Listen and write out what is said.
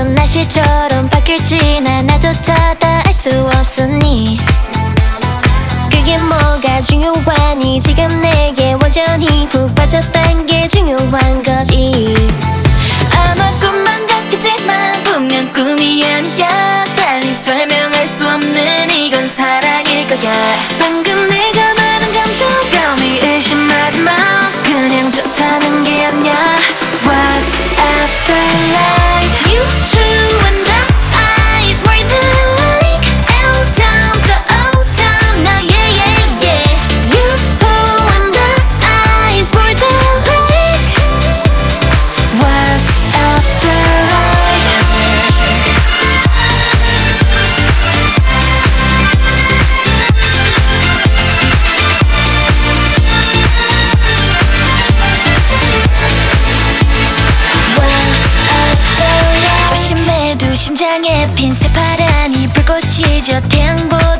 어쩜 날씨처럼 바뀔지 난 나조차 다 알 수 없으니 그게 뭐가 중요하니 지금 내게 완전히 푹 빠졌단 게 중요한 거지. 아마 꿈만 같겠지만 분명 꿈이 아니야. 달리 설명할 수 없는 이건 사랑일 거야. 방금 내가 말한 감정감이 의심하지 마. 그냥 좋다는 게 아니야. What's after life? You who and the eyes more than like L time to O time now yeah yeah yeah. You who and the eyes more than like What's after life? 조심해도 심장에 핀 새파란 이 불꽃이 저 태양보